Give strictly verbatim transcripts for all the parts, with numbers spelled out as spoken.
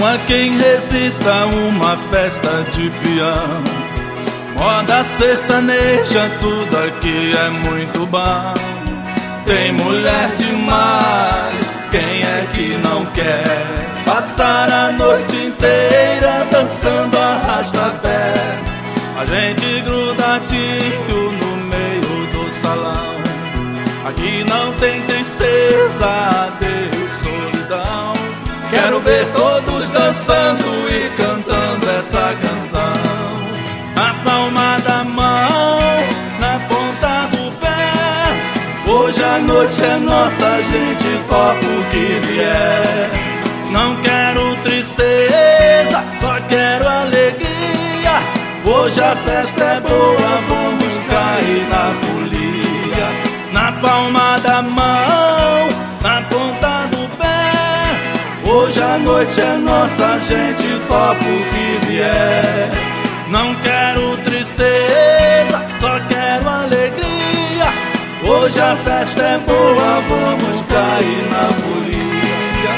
Não há quem resista a uma festa de peão. Moda sertaneja, tudo aqui é muito bom. Tem mulher demais, quem é que não quer passar a noite inteira dançando arrasta-pé? A gente grudadinho no meio do salão. Aqui não tem tristeza, adeus solidão. Quero ver todos dançando e cantando essa canção. Na palma da mão, na ponta do pé. Hoje a noite é nossa, a gente topa o que vier. Não quero tristeza, só quero alegria. Hoje a festa é boa, vamos cair na folia. Na palma da mão, na ponta do pé. Hoje a noite é nossa, a gente topa o que vier. Não quero tristeza, só quero alegria. Hoje a festa é boa, vamos cair na folia.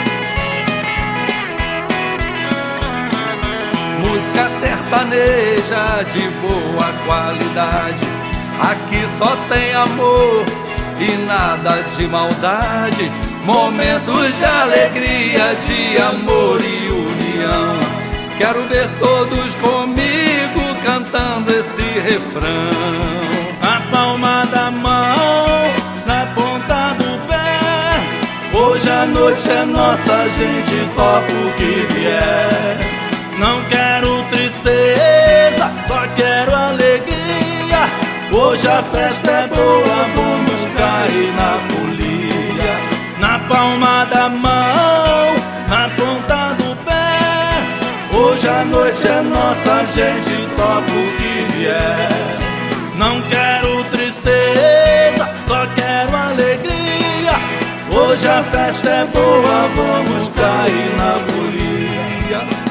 Música sertaneja de boa qualidade. Aqui só tem amor e nada de maldade. Momentos de alegria, de amor e união. Quero ver todos comigo cantando esse refrão. Na palma da mão, na ponta do pé. Hoje a noite é nossa, a gente topa o que vier. Não quero tristeza, só quero alegria. Hoje a festa é boa, vamos cair na folia. Na palma da mão, na ponta do pé. Hoje a noite é nossa, a gente topa o que vier. Não quero tristeza, só quero alegria. Hoje a festa é boa, vamos cair na folia.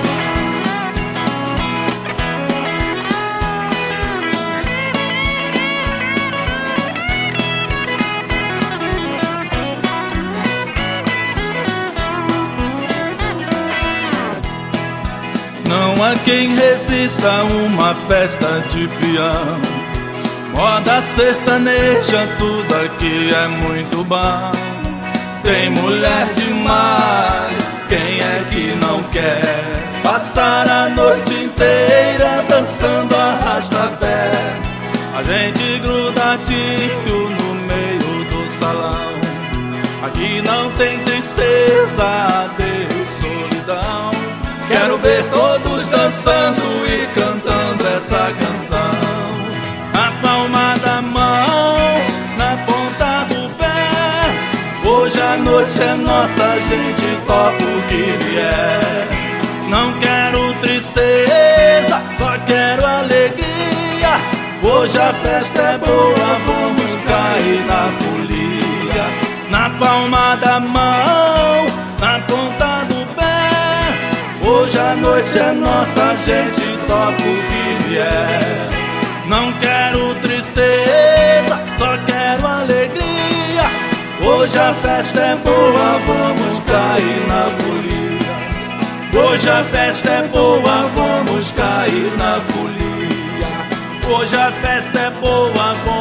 Não há quem resista a uma festa de peão. Moda sertaneja, tudo aqui é muito bom. Tem mulher demais, quem é que não quer passar a noite inteira dançando arrasta-pé? A gente grudadinho no meio do salão. Aqui não tem tristeza, adeus solidão. Quero ver todos dançando e cantando essa canção. Na palma da mão, na ponta do pé. Hoje a noite é nossa, a gente topa o que vier. Não quero tristeza, só quero alegria. Hoje a festa é boa, vamos cair na folia. Na palma da mão, na ponta do pé. Hoje a noite é nossa, a gente topa o que vier. Não quero tristeza, só quero alegria. Hoje a festa é boa, vamos cair na folia. Hoje a festa é boa, vamos cair na folia. Hoje a festa é boa, vamos